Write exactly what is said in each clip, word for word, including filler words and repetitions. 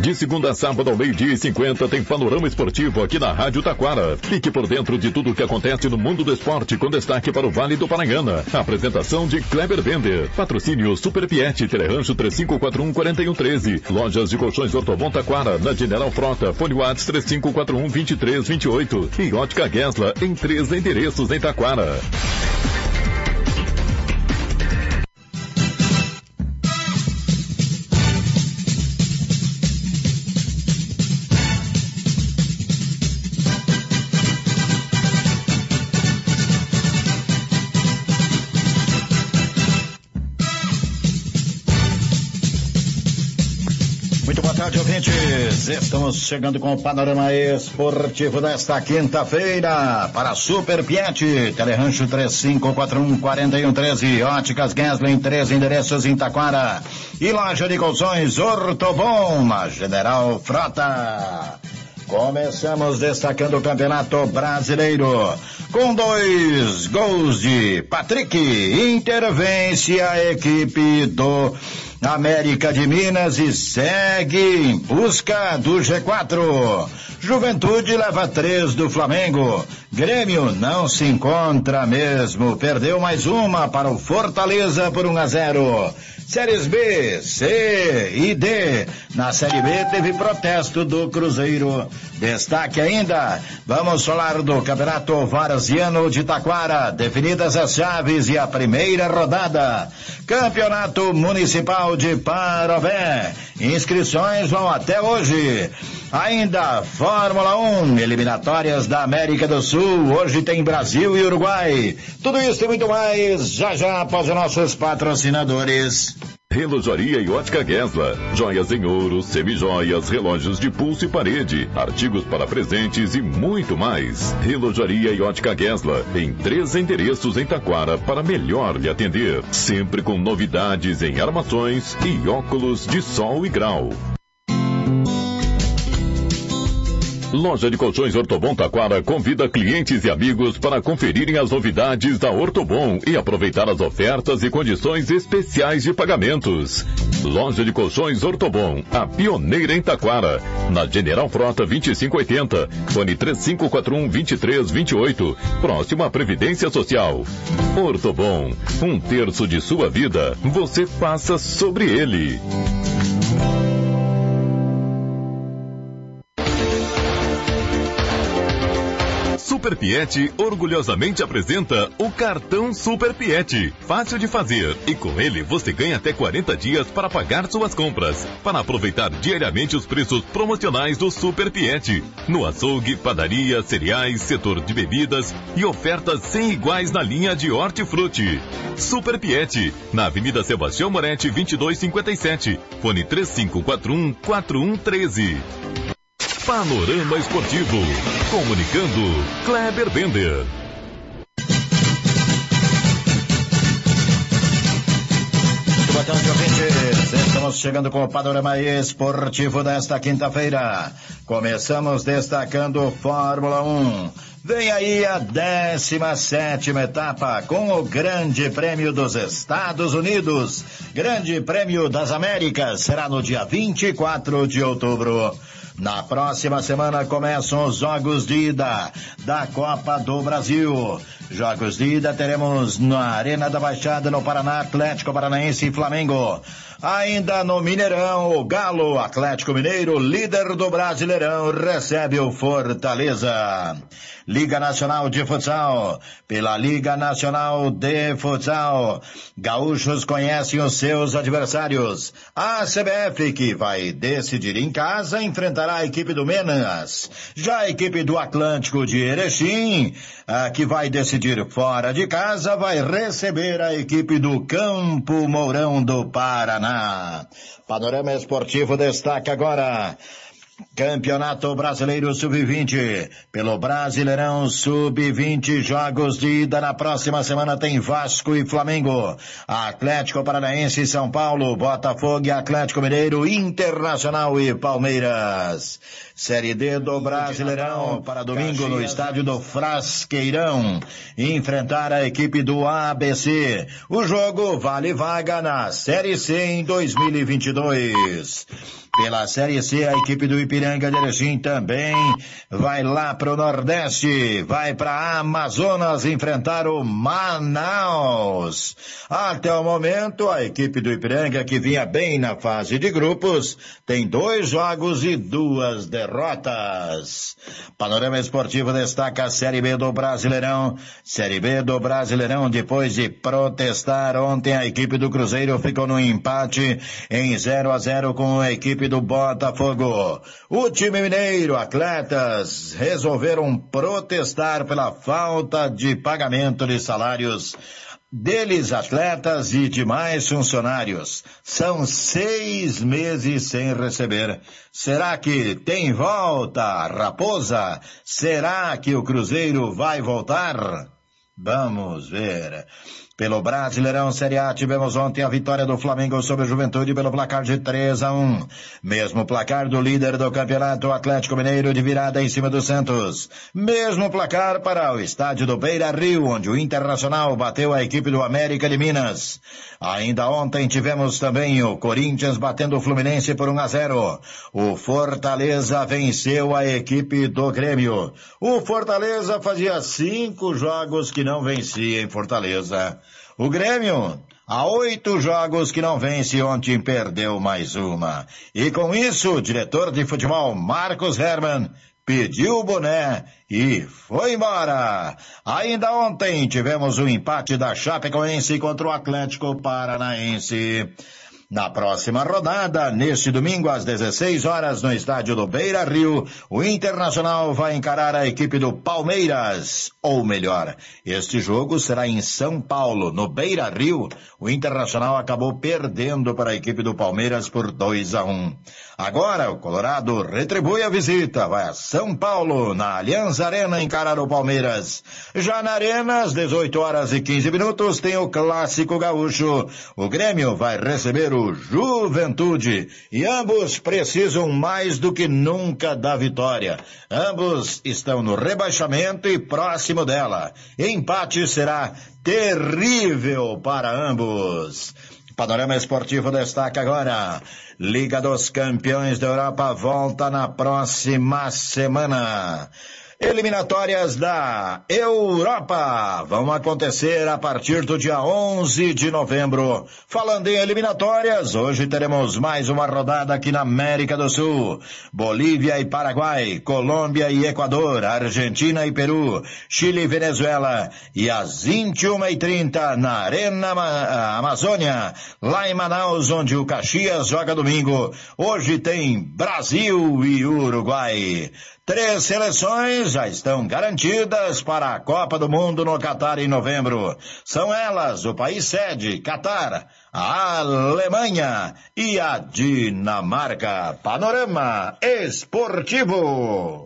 De segunda a sábado ao meio-dia e cinquenta tem Panorama Esportivo aqui na Rádio Taquara. Fique por dentro de tudo o que acontece no mundo do esporte com destaque para o Vale do Paranhana. Apresentação de Kleber Bender. Patrocínio Super Piet, Telerancho três cinco quatro um, quatro um um três. Lojas de colchões Ortobon Taquara, na General Frota, Fone Whats três cinco quatro um, dois três dois oito. E Ótica Gessler em três endereços em Taquara. Ouvintes, estamos chegando com o panorama esportivo desta quinta-feira para Super Piet, Telerancho três cinco quatro um, quatro um um três, Óticas Gessler em três endereços em Taquara e loja de colchões Ortobon na General Frota. Começamos destacando o Campeonato Brasileiro com dois gols de Patrick. Intervence a equipe do América de Minas e segue em busca do G quatro. Juventude leva três do Flamengo. Grêmio não se encontra mesmo. Perdeu mais uma para o Fortaleza por um a zero. Séries B, C e D. Na Série B teve protesto do Cruzeiro. Destaque ainda, vamos falar do Campeonato Varziano de Taquara. Definidas as chaves e a primeira rodada. Campeonato Municipal de Parobé. Inscrições vão até hoje. Ainda Fórmula um, eliminatórias da América do Sul. Hoje tem Brasil e Uruguai. Tudo isso e muito mais, já já após os nossos patrocinadores. Relojaria e Ótica Gessler. Joias em ouro, semijoias, relógios de pulso e parede, artigos para presentes e muito mais. Relojaria e Ótica Gessler, em três endereços em Taquara para melhor lhe atender. Sempre com novidades em armações e óculos de sol e grau. Loja de Colchões Ortobon Taquara convida clientes e amigos para conferirem as novidades da Ortobon e aproveitar as ofertas e condições especiais de pagamentos. Loja de Colchões Ortobon, a pioneira em Taquara, na General Frota vinte e cinco oitenta, fone três cinco quatro um, dois três dois oito, próximo à Previdência Social. Ortobon, um terço de sua vida, você passa sobre ele. Super Piet orgulhosamente apresenta o cartão Super Piet. Fácil de fazer e com ele você ganha até quarenta dias para pagar suas compras. Para aproveitar diariamente os preços promocionais do Super Piet. No açougue, padaria, cereais, setor de bebidas e ofertas sem iguais na linha de hortifruti. Super Piet, na Avenida Sebastião Moretti, vinte e dois cinquenta e sete. Fone três cinco quatro um, quatro um um três. Panorama Esportivo. Comunicando, Kleber Bender. Muito boa tarde, ouvintes. Estamos chegando com o Panorama Esportivo desta quinta-feira. Começamos destacando Fórmula um. Vem aí a décima sétima etapa com o Grande Prêmio dos Estados Unidos. Grande Prêmio das Américas será no dia vinte e quatro de outubro. Na próxima semana começam os jogos de ida da Copa do Brasil. Jogos de ida teremos na Arena da Baixada, no Paraná, Atlético Paranaense e Flamengo. Ainda no Mineirão, o Galo, Atlético Mineiro, líder do Brasileirão, recebe o Fortaleza. Liga Nacional de Futsal. Pela Liga Nacional de Futsal, gaúchos conhecem os seus adversários. A C B F, que vai decidir em casa, enfrentará a equipe do Minas. Já a equipe do Atlântico de Erechim, a que vai decidir fora de casa, vai receber a equipe do Campo Mourão do Paraná. Panorama Esportivo destaca agora Campeonato Brasileiro sub vinte. Pelo Brasileirão sub vinte, jogos de ida na próxima semana tem Vasco e Flamengo, Atlético Paranaense e São Paulo, Botafogo e Atlético Mineiro, Internacional e Palmeiras. Série D do Brasileirão para domingo no estádio do Frasqueirão, enfrentar a equipe do A B C. O jogo vale vaga na Série C em dois mil e vinte e dois. Pela Série C, a equipe do Ipiranga de Erechim também vai lá para o Nordeste, vai para Amazonas enfrentar o Manaus. Até o momento, a equipe do Ipiranga, que vinha bem na fase de grupos, tem dois jogos e duas derrotas. Panorama Esportivo destaca a Série B do Brasileirão. Série B do Brasileirão, depois de protestar ontem, a equipe do Cruzeiro ficou no empate em zero a zero com a equipe do Botafogo. O time mineiro, atletas, resolveram protestar pela falta de pagamento de salários deles, atletas e demais funcionários. São seis meses sem receber. Será que tem volta, Raposa? Será que o Cruzeiro vai voltar? Vamos ver. Pelo Brasileirão Série A, tivemos ontem a vitória do Flamengo sobre o Juventude pelo placar de três a um. Mesmo placar do líder do campeonato, Atlético Mineiro, de virada em cima do Santos. Mesmo placar para o estádio do Beira-Rio, onde o Internacional bateu a equipe do América de Minas. Ainda ontem tivemos também o Corinthians batendo o Fluminense por um a zero. O Fortaleza venceu a equipe do Grêmio. O Fortaleza fazia cinco jogos que não vencia em Fortaleza. O Grêmio, há oito jogos que não vence, ontem perdeu mais uma. E com isso, o diretor de futebol, Marcos Hermann, pediu o boné e foi embora. Ainda ontem tivemos o empate da Chapecoense contra o Atlético Paranaense. Na próxima rodada, neste domingo às dezesseis horas, no estádio do Beira-Rio, o Internacional vai encarar a equipe do Palmeiras. Ou melhor, este jogo será em São Paulo, no Beira-Rio. O Internacional acabou perdendo para a equipe do Palmeiras por dois a um. Agora, o Colorado retribui a visita, vai a São Paulo, na Allianz Arena, encarar o Palmeiras. Já na Arena, às dezoito horas e quinze minutos, tem o Clássico Gaúcho. O Grêmio vai receber o Juventude, e ambos precisam mais do que nunca da vitória. Ambos estão no rebaixamento e próximo dela. Empate será terrível para ambos. Panorama Esportivo destaca agora: Liga dos Campeões da Europa volta na próxima semana. Eliminatórias da Europa vão acontecer a partir do dia onze de novembro. Falando em eliminatórias, hoje teremos mais uma rodada aqui na América do Sul. Bolívia e Paraguai, Colômbia e Equador, Argentina e Peru, Chile e Venezuela. E às vinte e uma e trinta na Arena Amazônia, lá em Manaus, onde o Caxias joga domingo. Hoje tem Brasil e Uruguai. Três seleções já estão garantidas para a Copa do Mundo no Catar em novembro. São elas, o país sede, Catar, a Alemanha e a Dinamarca. Panorama Esportivo.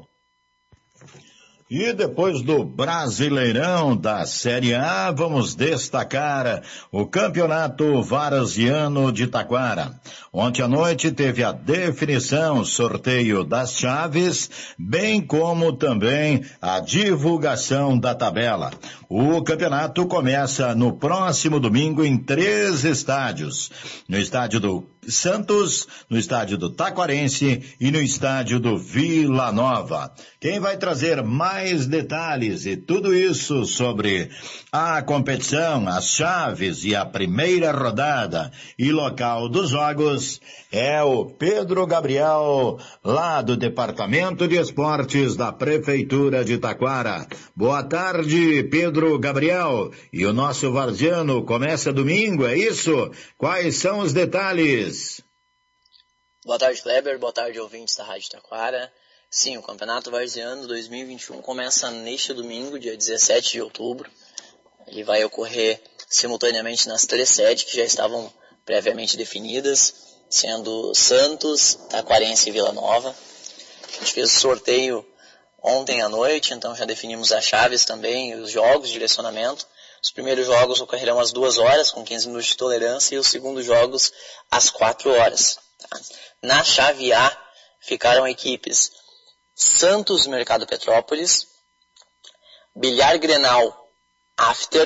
E depois do Brasileirão da Série A, vamos destacar o Campeonato Varziano de Taquara. Ontem à noite teve a definição, sorteio das chaves, bem como também a divulgação da tabela. O campeonato começa no próximo domingo em três estádios. No estádio do Santos, no estádio do Taquarense e no estádio do Vila Nova. Quem vai trazer mais detalhes e tudo isso sobre a competição, as chaves e a primeira rodada e local dos jogos é o Pedro Gabriel, lá do Departamento de Esportes da Prefeitura de Taquara. Boa tarde, Pedro Gabriel. E o nosso Varziano começa domingo, é isso? Quais são os detalhes? Boa tarde, Kleber. Boa tarde, ouvintes da Rádio Taquara. Sim, o Campeonato Varziano dois mil e vinte e um começa neste domingo, dia dezessete de outubro. Ele vai ocorrer simultaneamente nas três sedes que já estavam previamente definidas, sendo Santos, Taquarense e Vila Nova. A gente fez o sorteio ontem à noite, então já definimos as chaves também, os jogos de direcionamento. Os primeiros jogos ocorrerão às duas horas, com quinze minutos de tolerância, e os segundos jogos às quatro horas. Tá? Na chave A ficaram equipes Santos Mercado Petrópolis, Bilhar Grenal After,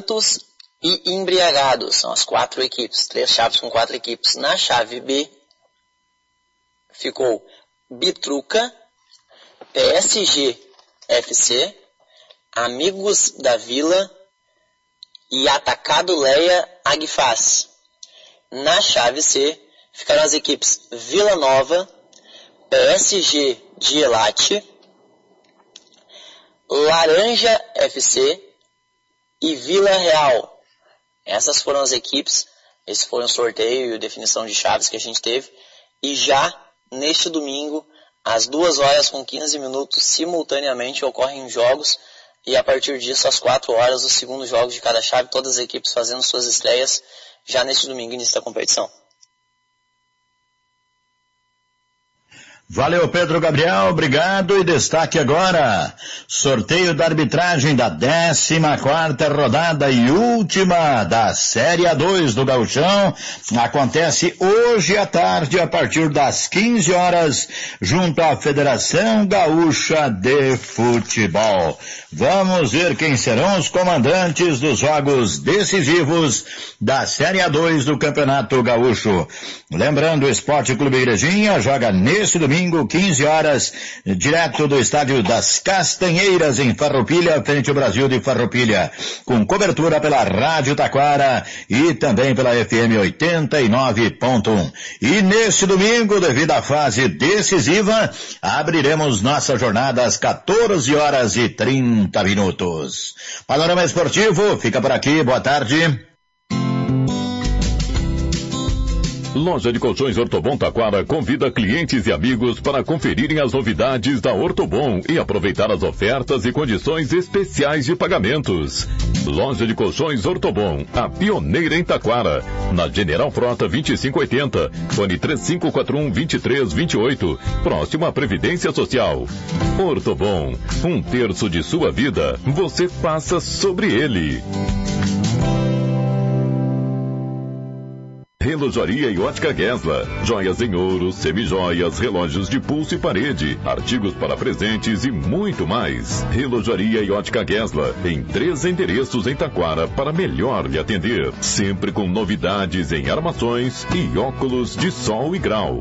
Santos e Embriagados. São as quatro equipes, três chaves com quatro equipes. Na chave B ficou Bitruca, P S G F C, Amigos da Vila e Atacado Leia Agfaz. Na chave C, ficaram as equipes Vila Nova, P S G de Elate, Laranja F C e Vila Real. Essas foram as equipes, esse foi um sorteio e definição de chaves que a gente teve. E já neste domingo, às duas horas com quinze minutos, simultaneamente ocorrem jogos. E a partir disso, às quatro horas, os segundos jogos de cada chave, todas as equipes fazendo suas estreias já neste domingo, início da competição. Valeu, Pedro Gabriel, obrigado. E destaque agora, sorteio da arbitragem da décima quarta rodada e última da Série A dois do Gauchão. Acontece hoje à tarde, a partir das quinze horas, junto à Federação Gaúcha de Futebol. Vamos ver quem serão os comandantes dos jogos decisivos da Série A dois do Campeonato Gaúcho. Lembrando, o Esporte Clube Igrejinha joga nesse domingo, quinze horas, direto do estádio das Castanheiras, em Farroupilha, frente ao Brasil de Farroupilha, com cobertura pela Rádio Taquara e também pela F M oitenta e nove ponto um. E nesse domingo, devido à fase decisiva, abriremos nossa jornada às quatorze horas e trinta minutos. Panorama Esportivo fica por aqui, boa tarde. Loja de Colchões Ortobon Taquara convida clientes e amigos para conferirem as novidades da Ortobon e aproveitar as ofertas e condições especiais de pagamentos. Loja de Colchões Ortobon, a pioneira em Taquara, na General Frota vinte e cinco oitenta, fone três cinco quatro um, dois três dois oito, próximo à Previdência Social. Ortobon, um terço de sua vida, você passa sobre ele. Relojoaria e Ótica Guesla. Joias em ouro, semijoias, relógios de pulso e parede, artigos para presentes e muito mais. Relojoaria e Ótica Guesla, em três endereços em Taquara para melhor lhe atender. Sempre com novidades em armações e óculos de sol e grau.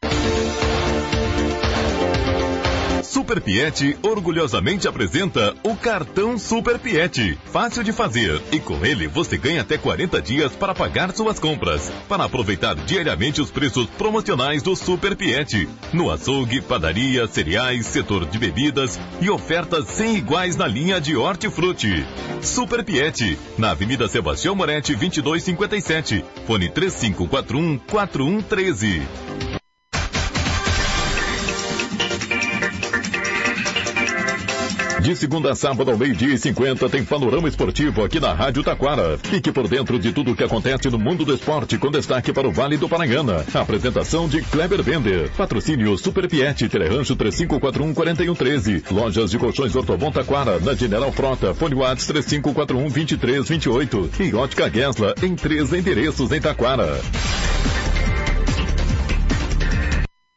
Super Piet orgulhosamente apresenta o cartão Super Piet. Fácil de fazer e com ele você ganha até quarenta dias para pagar suas compras. Para aproveitar diariamente os preços promocionais do Super Piet. No açougue, padaria, cereais, setor de bebidas e ofertas sem iguais na linha de hortifruti. Super Piet, na Avenida Sebastião Moretti, vinte e dois cinquenta e sete. Fone três cinco quatro um, quatro um um três. De segunda a sábado ao meio-dia e cinquenta tem Panorama Esportivo aqui na Rádio Taquara. Fique por dentro de tudo o que acontece no mundo do esporte, com destaque para o Vale do Paranhana. A apresentação de Kleber Bender. Patrocínio Super Piet, Telerancho três cinco quatro um, quatro um um três. Lojas de Colchões Ortobon Taquara, na General Frota, Fone WhatsApp três cinco quatro um, dois três dois oito. E Ótica Guesla, em três endereços em Taquara.